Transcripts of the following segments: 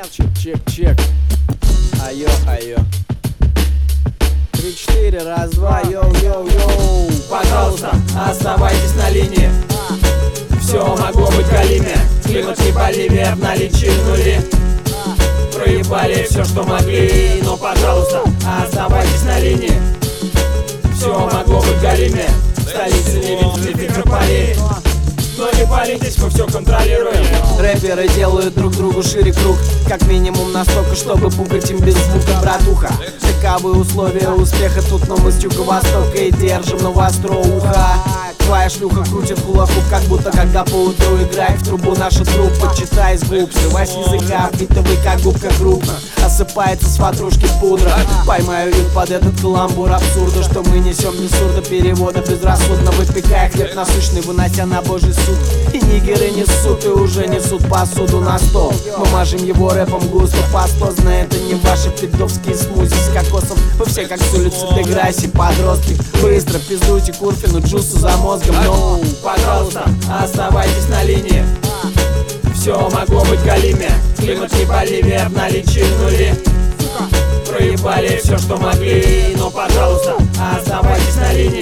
Чек. Айо. 3-4, раз, два, йоу. Пожалуйста, оставайтесь на линии. Все могло быть Галиме. Климат не Боливия, в наличии нули. Проебали все, что могли. Но, пожалуйста, оставайтесь на линии. Все могло быть Галиме. В столице не видите Петрополии. Но не палитесь, мы все контролируем. Рэперы делают друг другу шире круг, как минимум настолько, чтобы пукать им без звука, братуха. Таковы условия успеха тут, но мы с юго-востока и держим на востро ухо. Твоя шлюха крутит кулаку, как будто когда поутру играет в трубу наша труппа. Читай с губ, срывай с языка, битовый как губка крупно. Осыпается с ватрушки пудра. Поймаю ритм под этот каламбур абсурда, что мы несем без сурдоперевода, безрассудно выпекая хлеб насущный, вынося на божий суд. И нигеры несут, и уже несут посуду на стол. Мы мажем его рэпом густо, пастозно. Это не ваши пидовские смузи с кокосом. Вы все как с улицы Деграсси, подростки. Быстро пиздуйте Курфину, джусу за мозгом. No, пожалуйста, оставайтесь на линии. Все могло быть Галиме. Климат не Боливия, в наличии нули. Проебали все, что могли. Но, пожалуйста, оставайтесь на линии.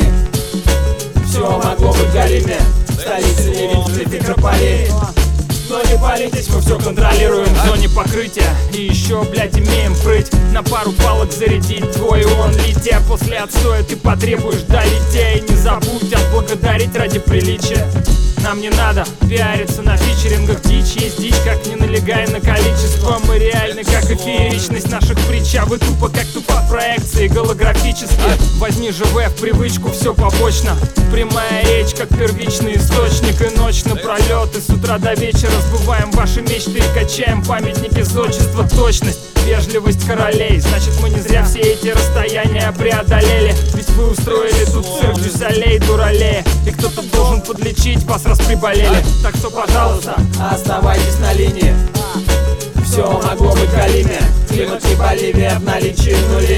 Все могло быть Галиме. В столице не видите Петрополии. Но не палитесь, мы все контролируем в зоне покрытия. И еще, блядь, имеем прыть на пару палок зарядить твой он летя. После отстоя ты потребуешь долетя. И не забудь отблагодарить ради приличия. Нам не надо пиариться на фичерингах. Дичь есть дичь, как не налегай на количество. Мы реальны, как и фееричность наших притч. А вы тупо, как тупо проекции голографические. Возьми же в привычку, все побочно. Прямая речь, как первичный источник. И ночь напролет, и с утра до вечера сбываем ваши мечты и качаем памятники зодчества. Точность, вежливость королей. Значит, мы не зря все эти расстояния преодолели. Ведь вы устроили тут цирк дюзалей, дуралея. И кто-то должен подлечить вас, раз приболели. Так что, пожалуйста, оставайтесь на линии. Все могло быть Галиме. Климат не Боливия, в наличии нули.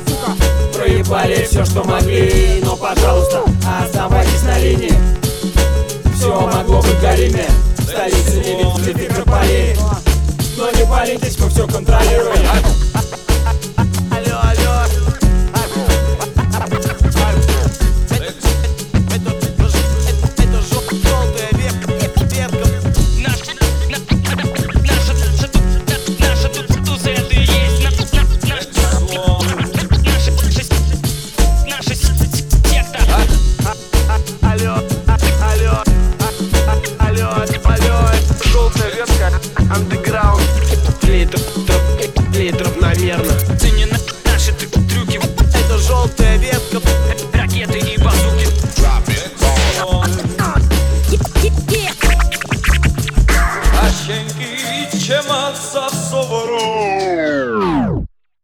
Проебали все, что могли. Но, пожалуйста, оставайтесь на линии. Все могло быть Галиме. В столице не видите Петрополии. Но не палитесь, мы все контролируем. Андеграунд, литров, наверно. Ты не наши трюки. Это желтая ветка, ракеты и базуки. Ощенки, чем от сосовой.